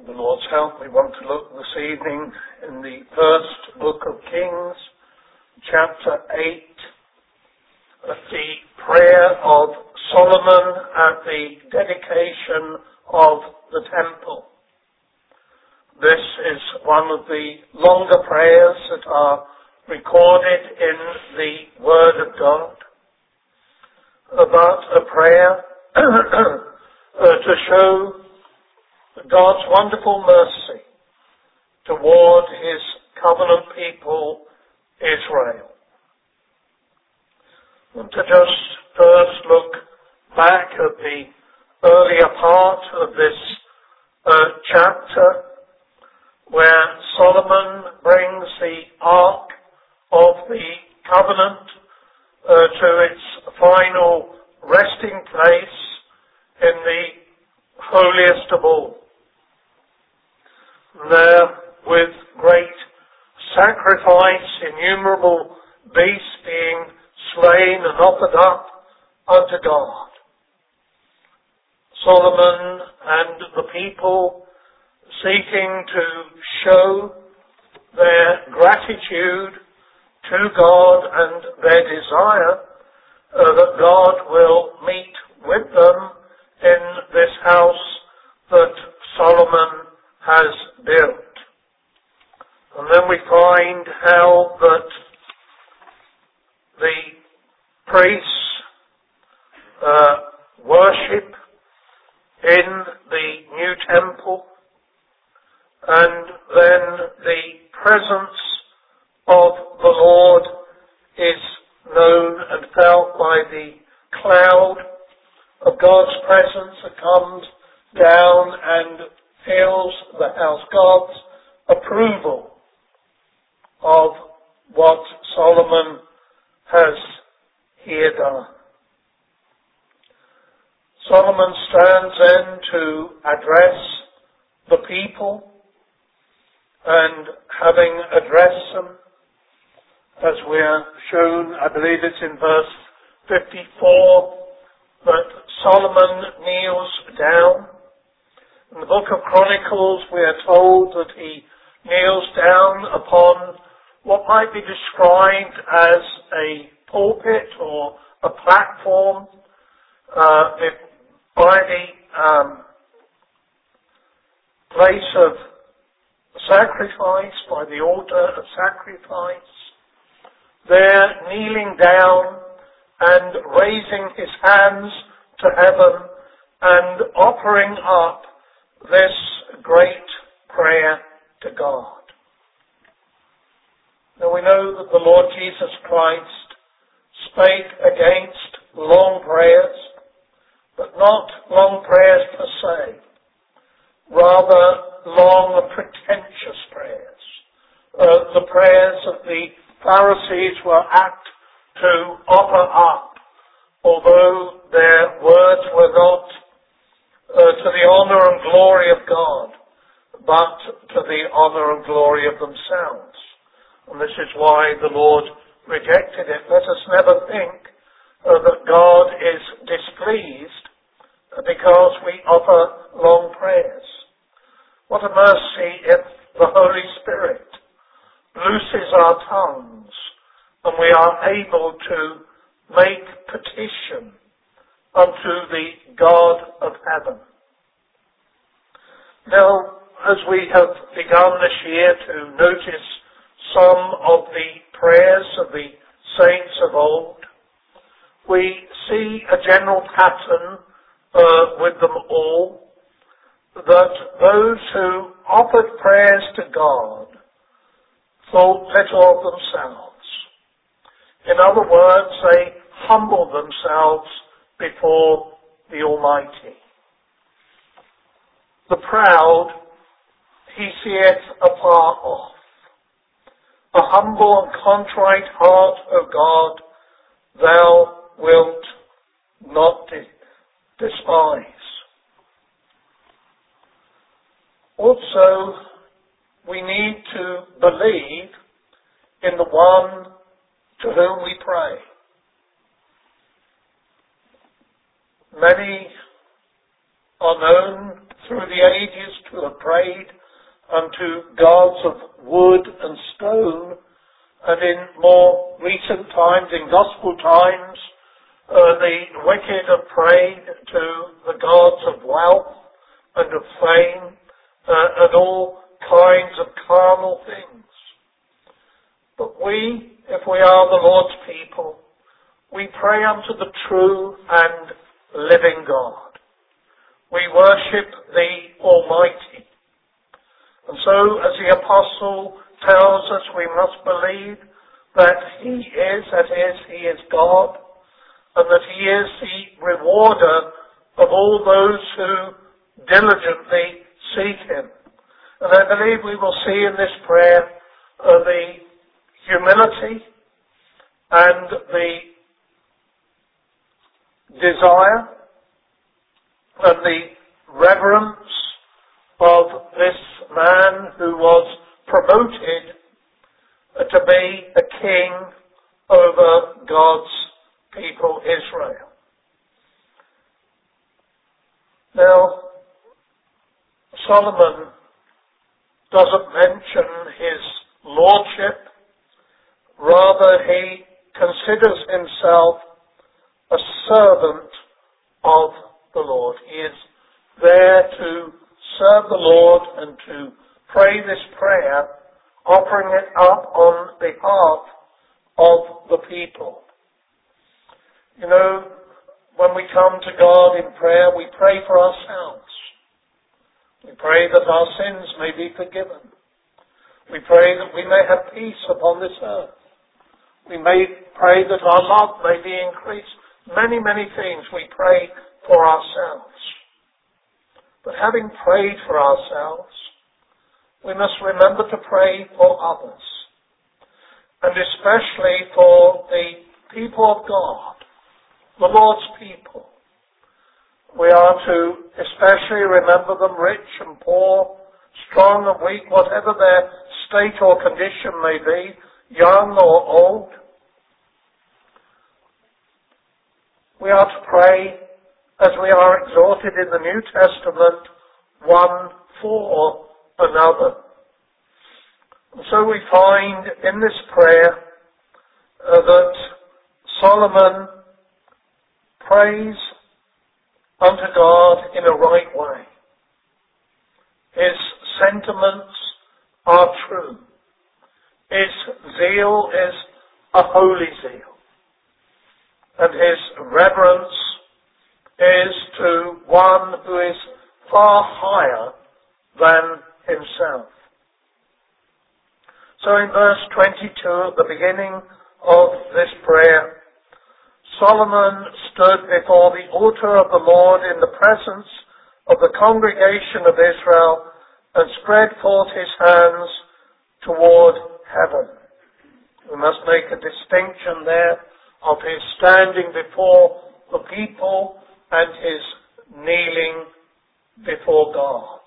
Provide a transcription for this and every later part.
the Lord's help, we want to look this evening in the first book of Kings, chapter 8, at the prayer of Solomon at the dedication of the temple. This is one of the longer prayers that are recorded in the Word of God, about a prayer to show God's wonderful mercy toward His covenant people, Israel. I want to just first look back at the earlier part of this chapter, where Solomon brings the Ark of the Covenant to its final resting place in the holiest of all. There, with great sacrifice, innumerable beasts being slain and offered up unto God, Solomon and the people seeking to show their gratitude to God and their desire that God will meet with them in this house that Solomon has built. And then we find how that the priests worship in the new temple, and then the presence of the Lord is known and felt by the cloud of God's presence that comes down and fills the house. God's approval of what Solomon has here done. Solomon stands then to address the people, and having addressed them, as we are shown, I believe it's in verse 54, that Solomon kneels down. In the book of Chronicles, we are told that he kneels down upon what might be described as a pulpit or a platform by the place of sacrifice, by the altar of sacrifice, there kneeling down and raising his hands to heaven and offering up this great prayer to God. Now we know that the Lord Jesus Christ spake against long prayers, but not long prayers per se, rather long and pretentious prayers. The prayers that the Pharisees were apt to offer up, although their words were not to the honour and glory of God, but to the honour and glory of themselves. And this is why the Lord rejected it. Let us never think that God is displeased because we offer long prayers. What a mercy if the Holy Spirit looses our tongues and we are able to make petition unto the God of heaven. Now, as we have begun this year to notice some of the prayers of the saints of old, we see a general pattern with them all, that those who offered prayers to God thought little of themselves. In other words, they humbled themselves before the Almighty. The proud he seeth afar off. A humble and contrite heart, O God, thou wilt not despise. Also, we need to believe in the one to whom we pray. Many are known through the ages to have prayed unto gods of wood and stone, and in more recent times, in gospel times, the wicked have prayed to the gods of wealth and of fame and all kinds of carnal things. But we, if we are the Lord's people, we pray unto the true and living God. We worship the Almighty. And so, as the Apostle tells us, we must believe that He is God, and that He is the rewarder of all those who diligently seek Him. And I believe we will see in this prayer the humility and the desire and the reverence of this man who was promoted to be a king over God's people Israel. Now, Solomon doesn't mention his lordship. Rather, he considers himself a servant of the Lord. He is there to serve the Lord and to pray this prayer, offering it up on behalf of the people. You know, when we come to God in prayer, we pray for ourselves. We pray that our sins may be forgiven. We pray that we may have peace upon this earth. We may pray that our love may be increased. Many, many things we pray for ourselves. But having prayed for ourselves, we must remember to pray for others. And especially for the people of God, the Lord's people. We are to especially remember them rich and poor, strong and weak, whatever their state or condition may be, young or old. We are to pray as we are exhorted in the New Testament, one for another. And so we find in this prayer that Solomon prays unto God in a right way. His sentiments are true. His zeal is a holy zeal. And his reverence is to one who is far higher than himself. So in verse 22, at the beginning of this prayer, Solomon stood before the altar of the Lord in the presence of the congregation of Israel and spread forth his hands toward heaven. We must make a distinction there of his standing before the people and his kneeling before God.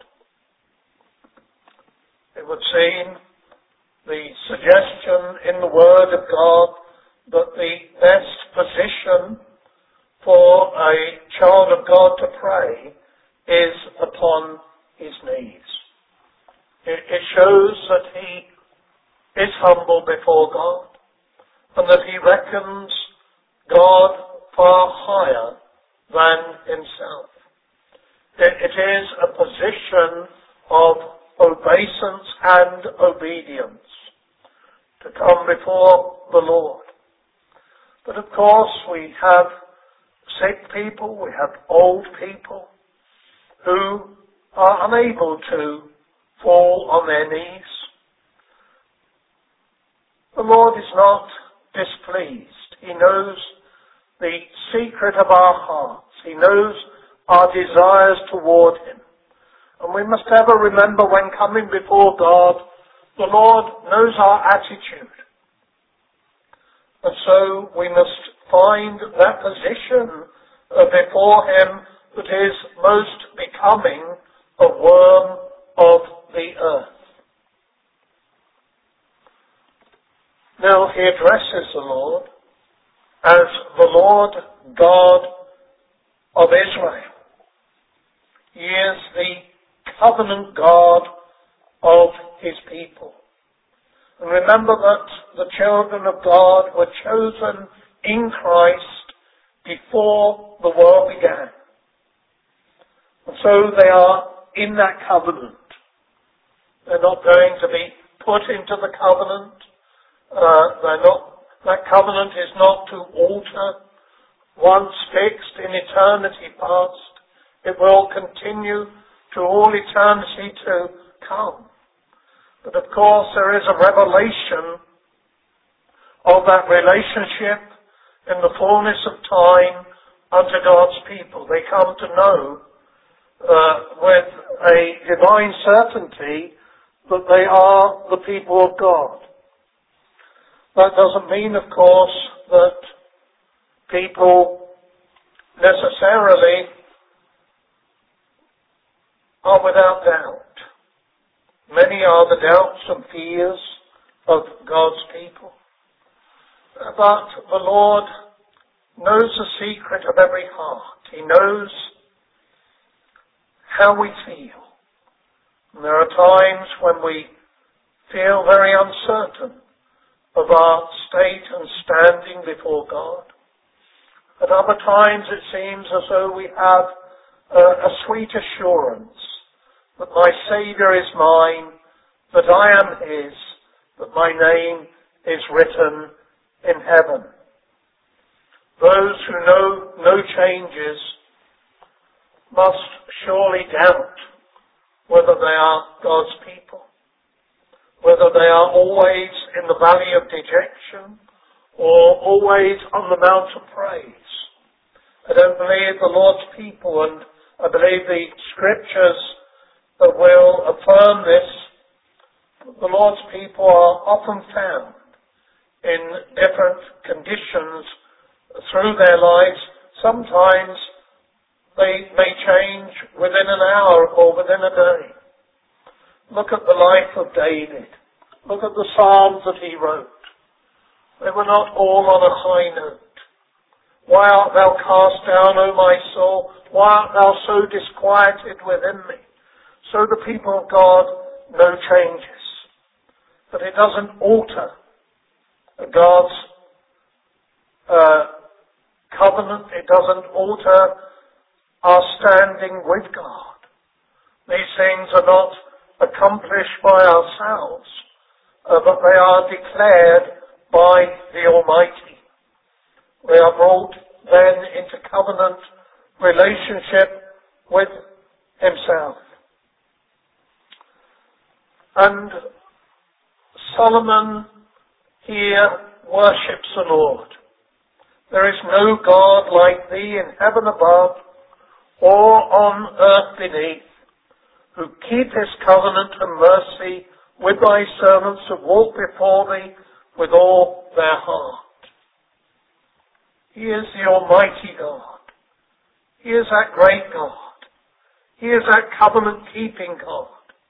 It would seem the suggestion in the Word of God that the best position for a child of God to pray is upon his knees. It shows that he is humble before God and that he reckons God far higher than himself. It is a position of obeisance and obedience to come before the Lord. But of course we have sick people, we have old people who are unable to fall on their knees. The Lord is not displeased. He knows the secret of our hearts. He knows our desires toward Him. And we must ever remember when coming before God, the Lord knows our attitude. And so we must find that position before Him that is most becoming a worm of the earth. Now he addresses the Lord as the Lord God of Israel. He is the covenant God of his people. And remember that the children of God were chosen in Christ before the world began. And so they are in that covenant. They're not going to be put into the covenant. That covenant is not to alter. Once fixed in eternity past, it will continue to all eternity to come. But of course there is a revelation of that relationship in the fullness of time unto God's people. They come to know with a divine certainty that they are the people of God. That doesn't mean, of course, that people necessarily are without doubt. Many are the doubts and fears of God's people. But the Lord knows the secret of every heart. He knows how we feel. And there are times when we feel very uncertain of our state and standing before God. At other times it seems as though we have a sweet assurance that my Saviour is mine, that I am his, that my name is written in heaven. Those who know no changes must surely doubt whether they are God's people, whether they are always in the valley of dejection or always on the mount of praise. I don't believe the Lord's people, and I believe the scriptures will affirm this. The Lord's people are often found in different conditions through their lives. Sometimes they may change within an hour or within a day. Look at the life of David. Look at the Psalms that he wrote. They were not all on a high note. Why art thou cast down, O my soul? Why art thou so disquieted within me? So the people of God know changes. But it doesn't alter God's covenant. It doesn't alter our standing with God. These things are not accomplished by ourselves, but they are declared by the Almighty. We are brought then into covenant relationship with himself. And Solomon here worships the Lord. There is no God like thee in heaven above or on earth beneath, who keepeth covenant and mercy with thy servants that walk before thee with all their heart. He is the Almighty God. He is that great God. He is that covenant-keeping God.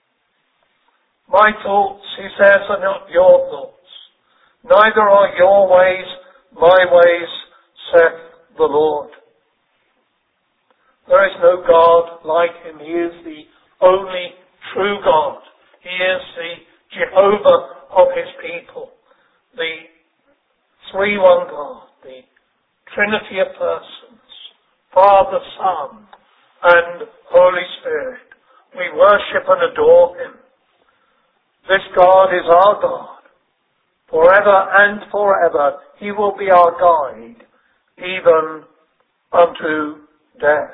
My thoughts, he says, are not your thoughts. Neither are your ways my ways, saith the Lord. There is no God like him. He is the only true God. He is the Jehovah of his people. The three-one God, the Trinity of persons, Father, Son, and Holy Spirit. We worship and adore him. This God is our God. Forever and forever he will be our guide, even unto death.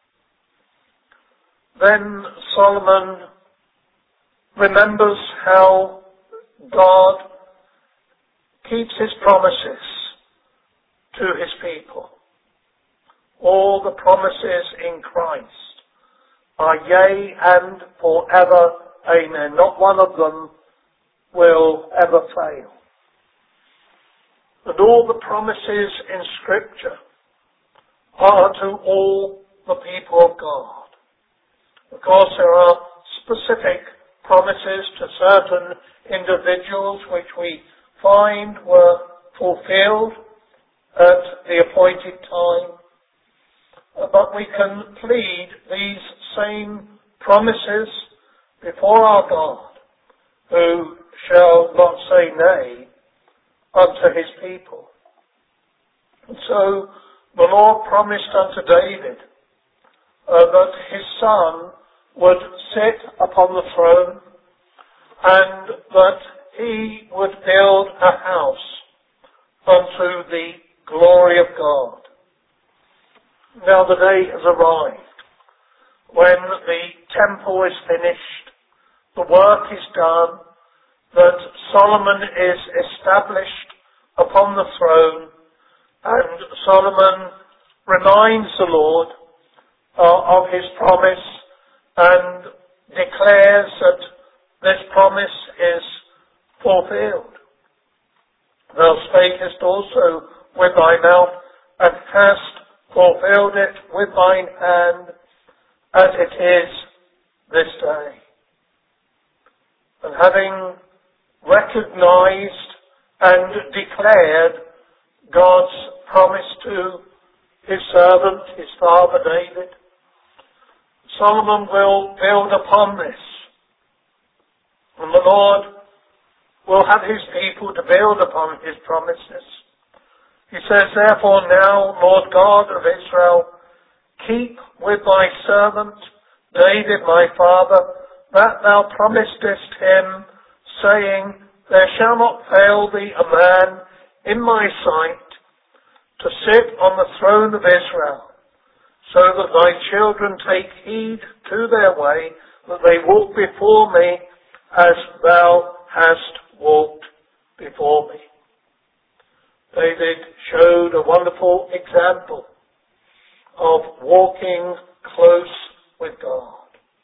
Then Solomon remembers how God keeps his promises to his people. All the promises in Christ are yea and forever. Amen. Not one of them will ever fail. And all the promises in Scripture are to all the people of God. Of course, there are specific promises to certain individuals which we find were fulfilled at the appointed time. But we can plead these same promises before our God, who shall not say nay unto his people. And so the Lord promised unto David that his son would sit upon the throne and that he would build a house unto the glory of God. Now the day has arrived when the temple is finished, the work is done, that Solomon is established upon the throne, and Solomon reminds the Lord of his promise and declares that this promise is fulfilled. Thou spakest also with thy mouth, and hast fulfilled it with thine hand, as it is this day. And having recognized and declared God's promise to his servant, his father David, Solomon will build upon this. And the Lord will have his people to build upon his promises. He says, therefore now, Lord God of Israel, keep with thy servant David my father, that thou promisedst him, saying, there shall not fail thee a man in my sight to sit on the throne of Israel, so that thy children take heed to their way, that they walk before me as thou hast walked before me. David showed a wonderful example of walking close with God,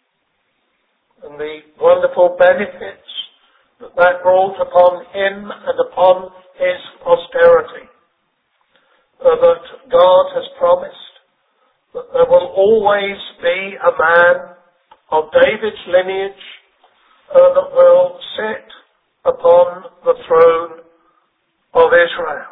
and the wonderful benefits that brought upon him and upon his posterity. That God has promised that there will always be a man of David's lineage that will sit upon the throne of Israel.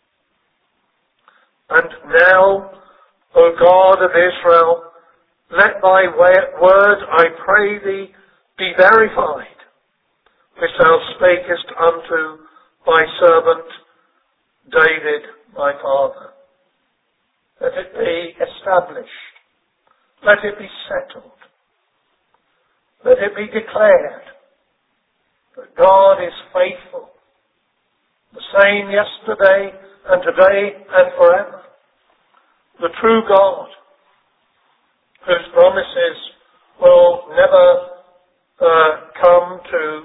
And now, O God of Israel, let thy word, I pray thee, be verified, which thou spakest unto thy servant David my father. Let it be established. Let it be settled. Let it be declared that God is faithful, the same yesterday and today and forever. The true God, whose promises will never come to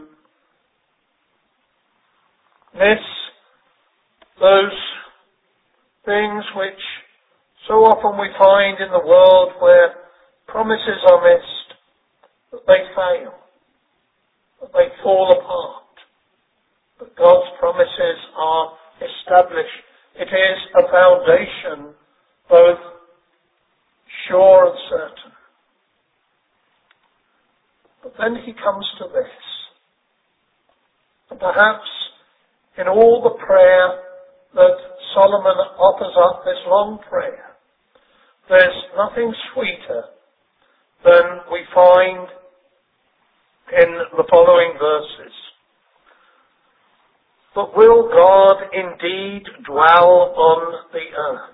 miss those things which so often we find in the world where promises are missed, that they fail, that they fall apart. But God's promises are established. It is a foundation both sure and certain. But then he comes to this. And perhaps in all the prayer that Solomon offers up, this long prayer, there's nothing sweeter than we find in the following verses. But will God indeed dwell on the earth?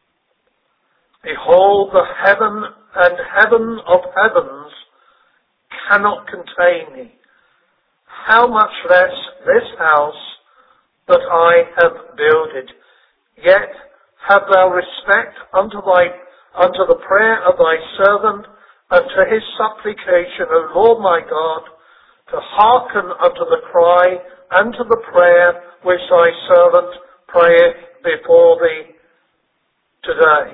Behold, the heaven and heaven of heavens cannot contain me. How much less this house that I have builded? Yet have thou respect unto the prayer of thy servant, and to his supplication, O Lord my God, to hearken unto the cry and to the prayer which thy servant prayeth before thee today.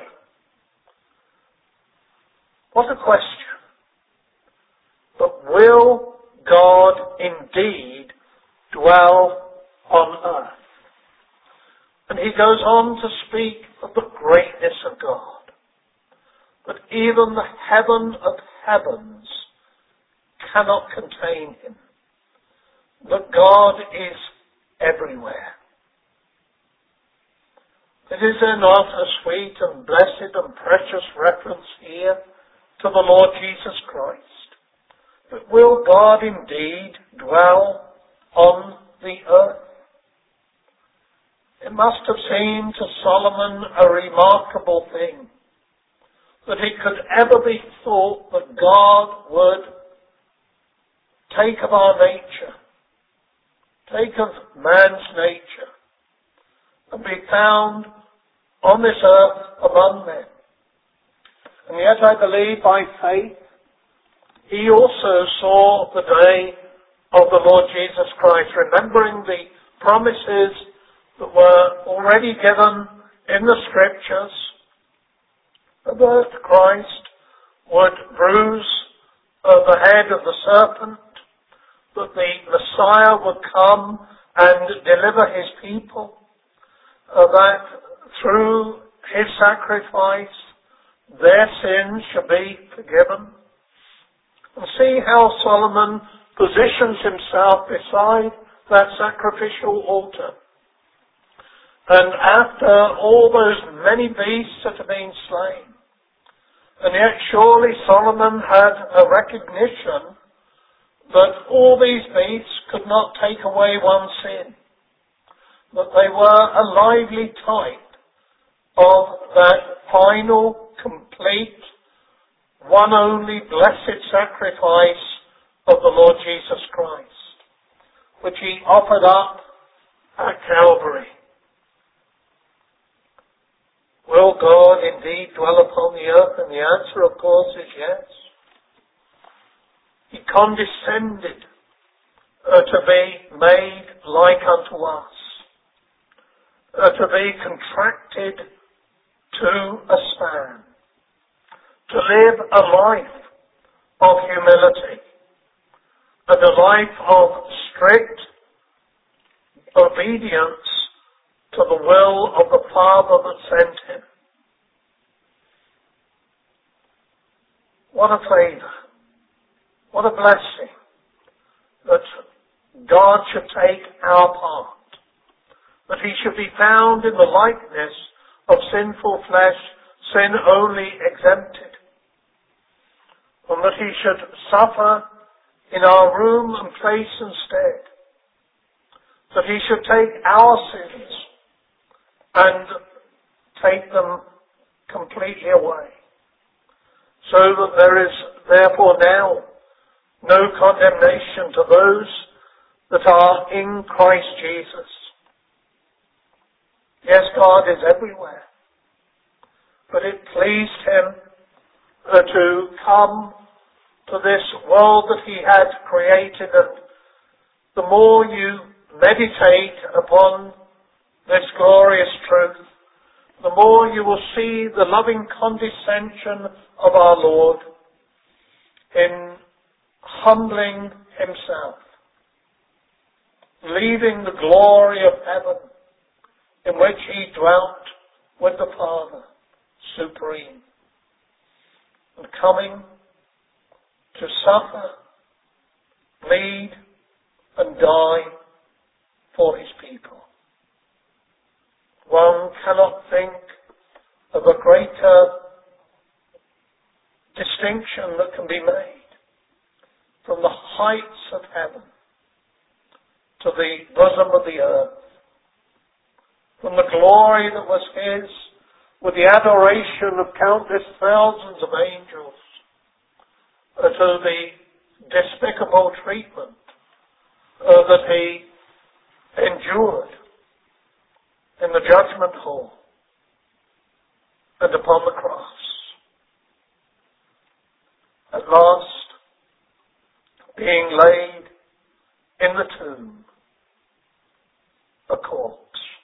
What a question. But will God indeed dwell on earth? And he goes on to speak of the greatness of God. That even the heaven of heavens cannot contain him. That God is everywhere. Is there not a sweet and blessed and precious reference here to the Lord Jesus Christ? But will God indeed dwell on the earth? It must have seemed to Solomon a remarkable thing that it could ever be thought that God would take of our nature, take of man's nature, and be found on this earth among men. And yet I believe by faith he also saw the day of the Lord Jesus Christ, remembering the promises that were already given in the Scriptures, that Christ would bruise the head of the serpent, that the Messiah would come and deliver his people, that through his sacrifice their sins should be forgiven. And see how Solomon positions himself beside that sacrificial altar. And after all those many beasts that have been slain, and yet surely Solomon had a recognition that all these beasts could not take away one sin, that they were a lively type of that final, complete, one only blessed sacrifice of the Lord Jesus Christ, which he offered up at Calvary. Will God indeed dwell upon the earth? And the answer, of course, is yes. He condescended to be made like unto us, to be contracted to a span, to live a life of humility and a life of strict obedience to the will of the Father that sent him. What a favour, what a blessing that God should take our part, that he should be found in the likeness of sinful flesh, sin only exempted, and that he should suffer in our room and place and stead, that he should take our sins and take them completely away, so that there is therefore now no condemnation to those that are in Christ Jesus. Yes, God is everywhere, but it pleased him to come to this world that he had created, and the more you meditate upon this glorious truth, the more you will see the loving condescension of our Lord in humbling himself, leaving the glory of heaven in which he dwelt with the Father supreme, and coming to suffer, bleed, and die for his people. One cannot think of a greater distinction that can be made from the heights of heaven to the bosom of the earth, from the glory that was his with the adoration of countless thousands of angels, to the despicable treatment that he endured in the judgment hall and upon the cross. At last, being laid in the tomb, a corpse.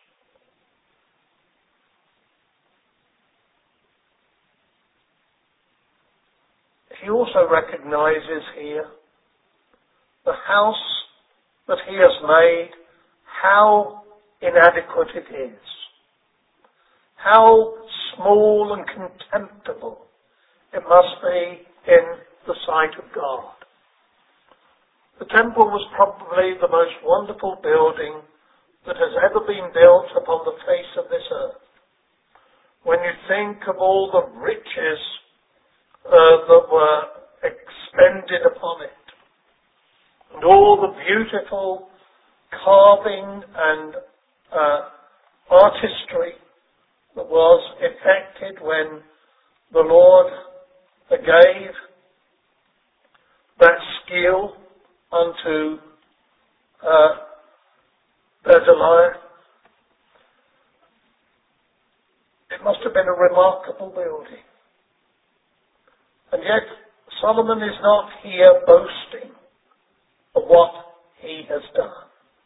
He also recognizes here the house that he has made, how inadequate it is, how small and contemptible it must be in the sight of God. The temple was probably the most wonderful building that has ever been built upon the face of this earth. When you think of all the riches that were expended upon it, and all the beautiful carving and artistry that was effected when the Lord gave that skill unto Bezaliah. It must have been a remarkable building. And yet Solomon is not here boasting of what he has done.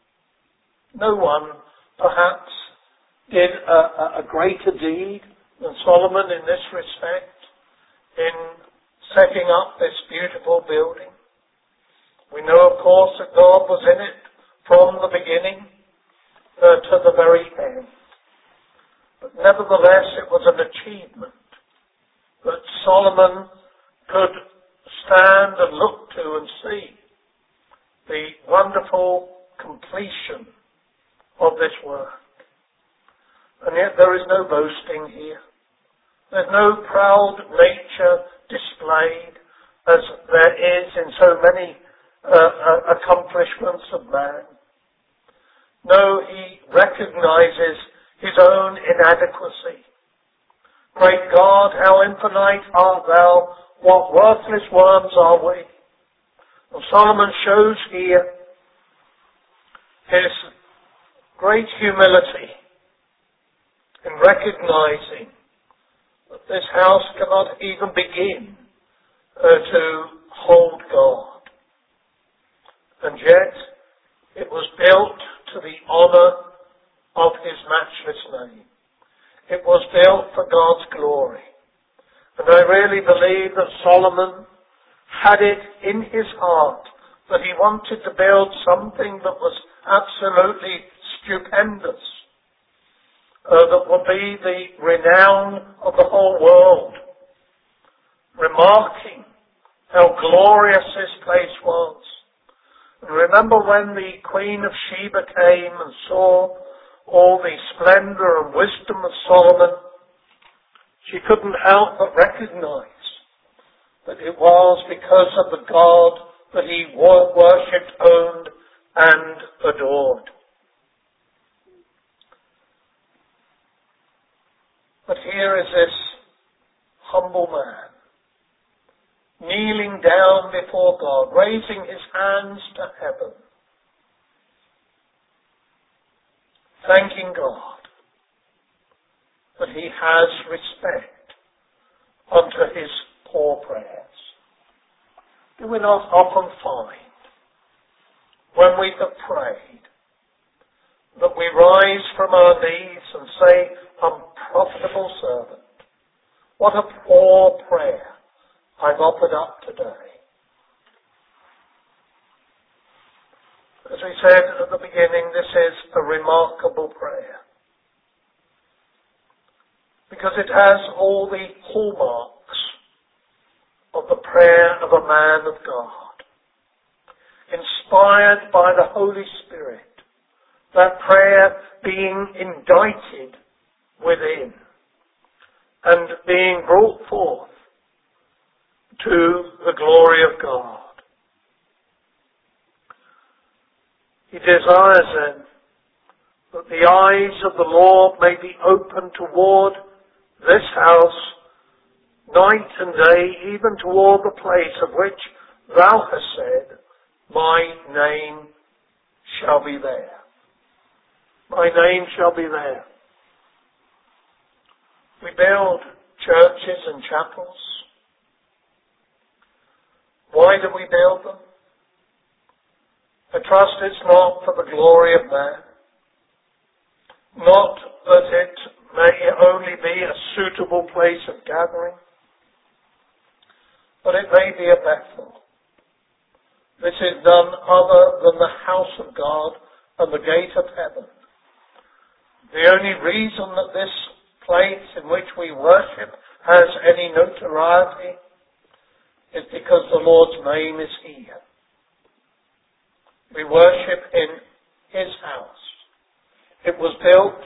No one, perhaps, did a greater deed than Solomon in this respect, in setting up this beautiful building. We know, of course, that God was in it from the beginning to the very end. But nevertheless, it was an achievement that Solomon could stand and look to and see the wonderful completion of this work. And yet there is no boasting here. There's no proud nature displayed as there is in so many accomplishments of man. No, he recognizes his own inadequacy. Great God, how infinite art thou, what worthless worms are we. And Solomon shows here his great humility in recognizing that this house cannot even begin to hold God. And yet, it was built to the honor of his matchless name. It was built for God's glory. And I really believe that Solomon had it in his heart that he wanted to build something that was absolutely stupendous, that would be the renown of the whole world, remarking how glorious this place was. And remember when the Queen of Sheba came and saw all the splendor and wisdom of Solomon, she couldn't help but recognize that it was because of the God that he worshipped, owned, and adored. But here is this humble man, kneeling down before God, raising his hands to heaven, thanking God that he has respect unto his poor prayers. Do we not often find, when we have prayed, that we rise from our knees and say, unprofitable servant, what a poor prayer I've offered up today. As we said at the beginning, this is a remarkable prayer, because it has all the hallmarks of the prayer of a man of God, inspired by the Holy Spirit, that prayer being indicted within and being brought forth to the glory of God. He desires then that the eyes of the Lord may be open toward this house night and day, even toward the place of which thou hast said, my name shall be there. My name shall be there. We build churches and chapels. Why do we build them? I trust it's not for the glory of man. Not that it may only be a suitable place of gathering, but it may be a Bethel. This is none other than the house of God and the gate of heaven. The only reason that this place in which we worship has any notoriety is because the Lord's name is here. We worship in his house. It was built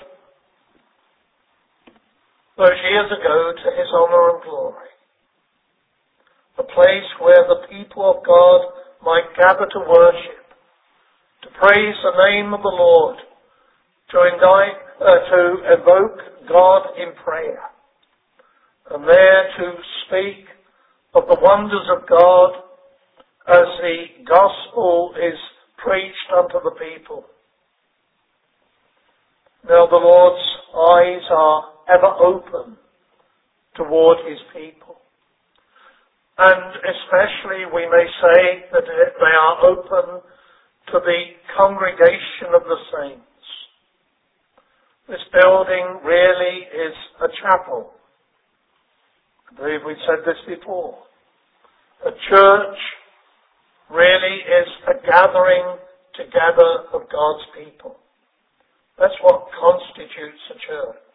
those years ago to his honor and glory. A place where the people of God might gather to worship, to praise the name of the Lord, to evoke God in prayer, and there to speak of the wonders of God as the gospel is preached unto the people. Now the Lord's eyes are ever open toward his people. And especially we may say that they are open to the congregation of the saints. This building really is a chapel. I believe we said this before. A church really is a gathering together of God's people. That's what constitutes a church.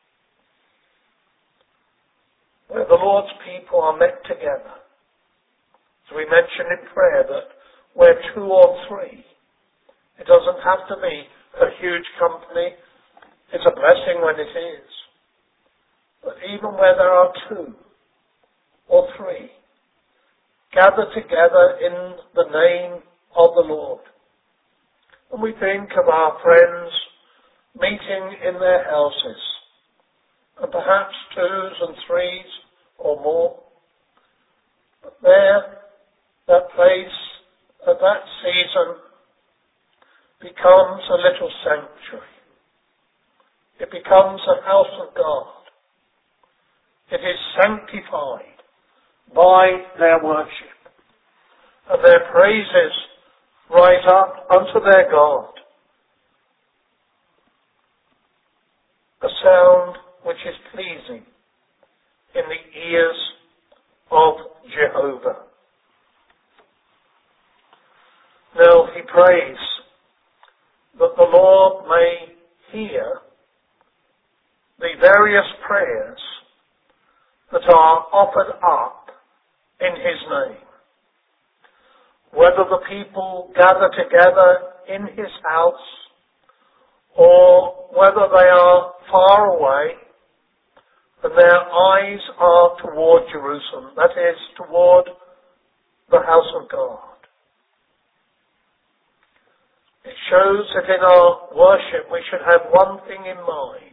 Where the Lord's people are met together. So we mentioned in prayer that where two or three, it doesn't have to be a huge company. It's a blessing when it is. But even where there are two or three, gather together in the name of the Lord. And we think of our friends meeting in their houses, and perhaps twos and threes or more. But there, that place at that season becomes a little sanctuary. It becomes a house of God. It is sanctified by their worship, and their praises rise up unto their God. A sound which is pleasing in the ears of Jehovah. Now he prays that the Lord may hear the various prayers that are offered up in his name. Whether the people gather together in his house, or whether they are far away and their eyes are toward Jerusalem, that is, toward the house of God. It shows that in our worship we should have one thing in mind.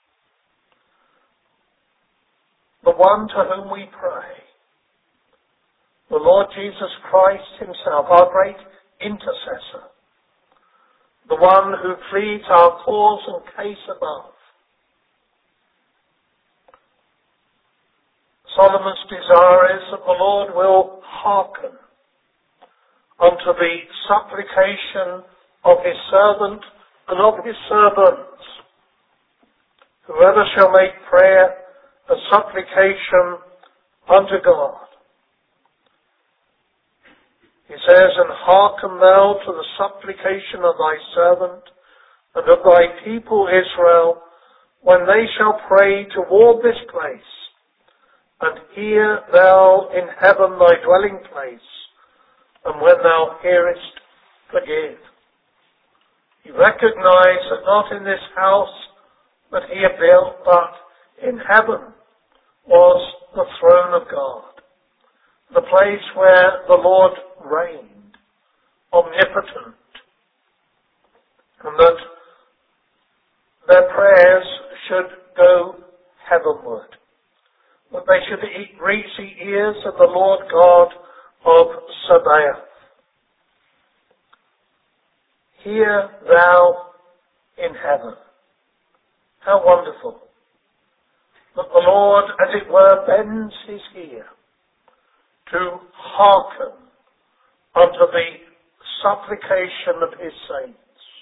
The one to whom we pray, the Lord Jesus Christ himself, our great intercessor, the one who pleads our cause and case above. Solomon's desire is that the Lord will hearken unto the supplication of his servant and of his servants. Whoever shall make prayer and supplication unto God. He says, and hearken thou to the supplication of thy servant and of thy people Israel, when they shall pray toward this place, and hear thou in heaven thy dwelling place, and when thou hearest, forgive. He recognized that not in this house that he had built, but in heaven was the throne of God, the place where the Lord reigned, omnipotent, and that their prayers should go heavenward, that they should reach the ears of the Lord God of Sabaoth. Hear thou in heaven. How wonderful that the Lord, as it were, bends his ear to hearken unto the supplication of his saints.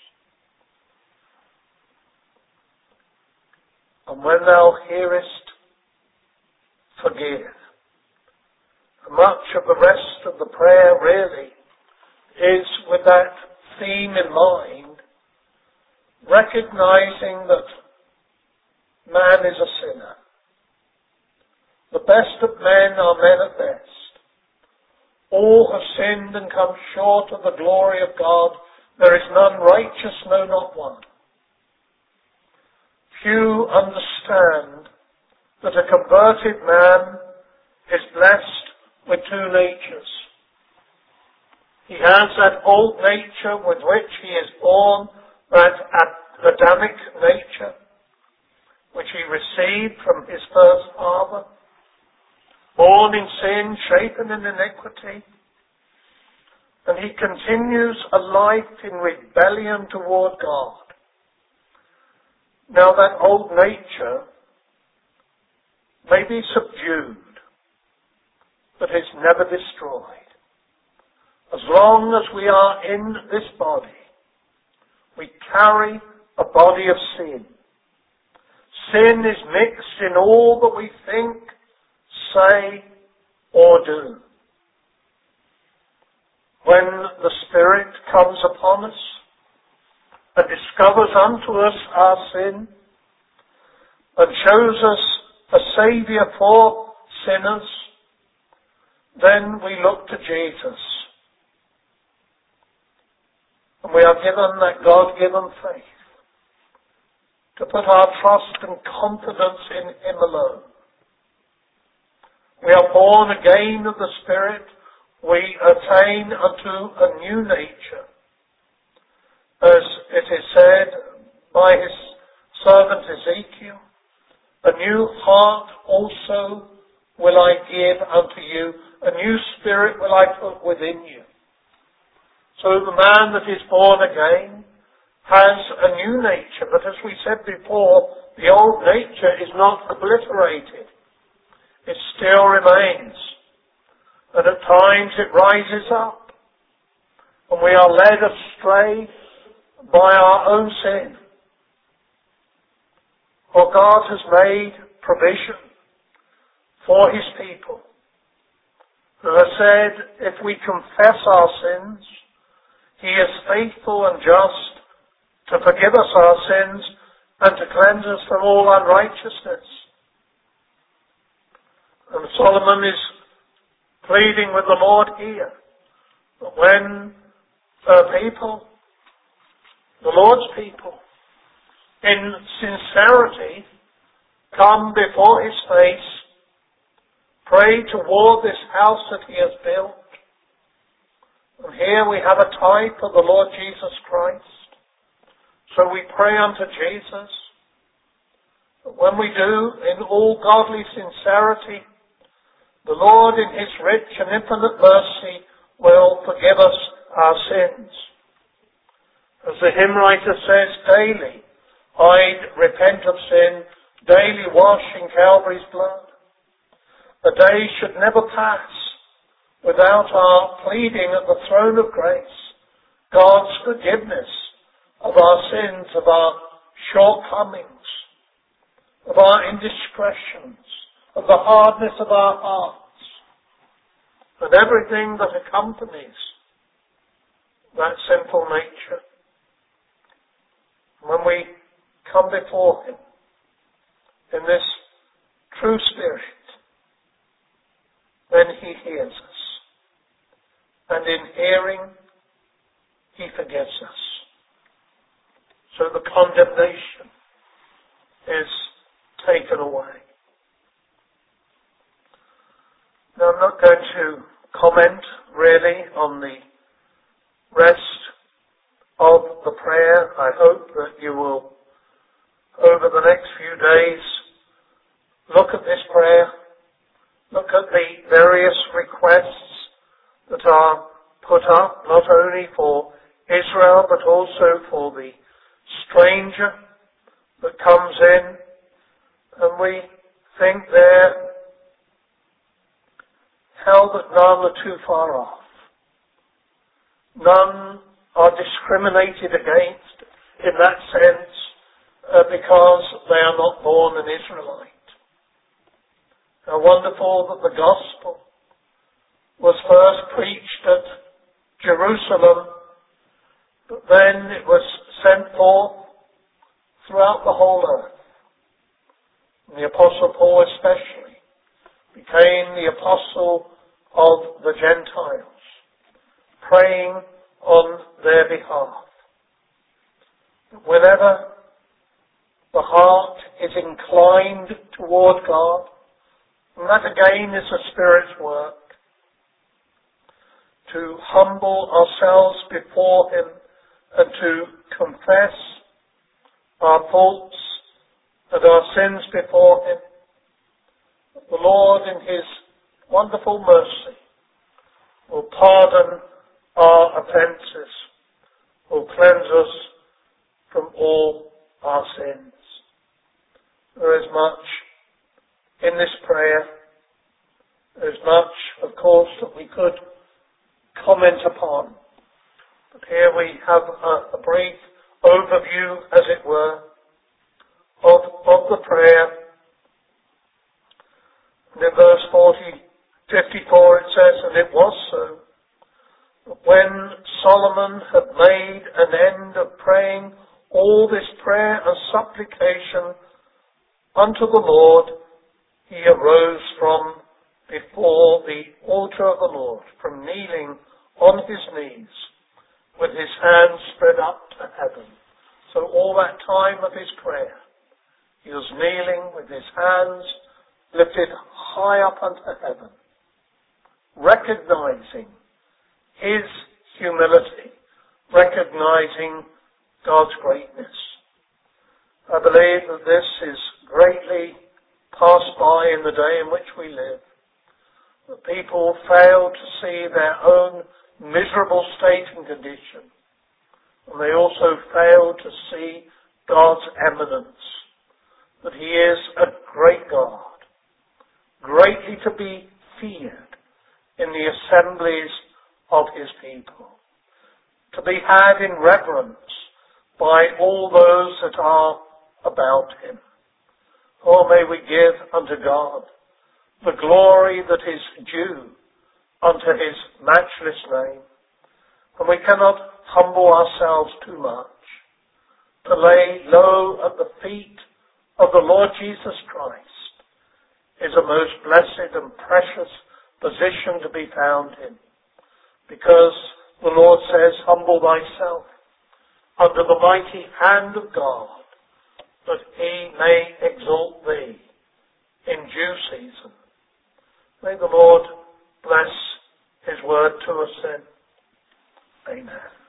And when thou hearest, forgive. Much of the rest of the prayer really is with that theme in mind, recognizing that man is a sinner. The best of men are men at best. All have sinned and come short of the glory of God. There is none righteous, no, not one. Few understand that a converted man is blessed with two natures. He has that old nature with which he is born, that Adamic nature, which he received from his first father, born in sin, shapen in iniquity, and he continues a life in rebellion toward God. Now that old nature may be subdued, but is never destroyed. As long as we are in this body, we carry a body of sin. Sin is mixed in all that we think, say, or do. When the Spirit comes upon us and discovers unto us our sin and shows us a Saviour for sinners, then we look to Jesus. And we are given that God-given faith to put our trust and confidence in Him alone. We are born again of the Spirit. We attain unto a new nature. As it is said by His servant Ezekiel, a new heart also will I give unto you, a new spirit will I put within you. So the man that is born again has a new nature, but as we said before, the old nature is not obliterated. It still remains. And at times it rises up, and we are led astray by our own sin. For God has made provision for His people, who has said, if we confess our sins, He is faithful and just to forgive us our sins and to cleanse us from all unrighteousness. And Solomon is pleading with the Lord here that when people, the Lord's people, in sincerity come before His face, pray toward this house that He has built. And here we have a type of the Lord Jesus Christ. So we pray unto Jesus that when we do in all godly sincerity, the Lord in His rich and infinite mercy will forgive us our sins. As the hymn writer says, daily I'd repent of sin, daily wash in Calvary's blood. A day should never pass without our pleading at the throne of grace God's forgiveness of our sins, of our shortcomings, of our indiscretions, of the hardness of our hearts, and everything that accompanies that sinful nature. When we come before Him in this true spirit, then He hears us. And in hearing, He forgives us. So the condemnation is taken away. Now I'm not going to comment really on the rest of the prayer. I hope that you will, over the next few days, look at this prayer, look at the various requests that are put up, not only for Israel, but also for the stranger that comes in. And we think there how that none are too far off. None are discriminated against in that sense because they are not born an Israelite. How wonderful that the gospel was first preached at Jerusalem, but then it was sent forth throughout the whole earth. And the Apostle Paul especially became the apostle of the Gentiles, praying on their behalf. Whenever the heart is inclined toward God, and that again is the Spirit's work, to humble ourselves before him and to confess our faults and our sins before him. The Lord, in his wonderful mercy, will pardon our offences, will cleanse us from all our sins. There is much in this prayer. There is much, of course, that we could comment upon. But here we have a brief overview, as it were, of the prayer. And in verse 54 it says, "And it was so, that when Solomon had made an end of praying all this prayer and supplication unto the Lord, he arose from before the altar of the Lord, from kneeling on his knees, with his hands spread up to heaven." So all that time of his prayer, he was kneeling with his hands lifted high up unto heaven, recognizing his humility, recognizing God's greatness. I believe that this is greatly passed by in the day in which we live. That people fail to see their own miserable state and condition. And they also fail to see God's eminence. That he is a great God, greatly to be feared in the assemblies of his people, to be had in reverence by all those that are about him. Oh, may we give unto God the glory that is due unto his matchless name. And we cannot humble ourselves too much to lay low at the feet of the Lord Jesus Christ is a most blessed and precious position to be found in. Because the Lord says, "Humble thyself under the mighty hand of God, that he may exalt thee in due season." May the Lord bless his word to us then. Amen.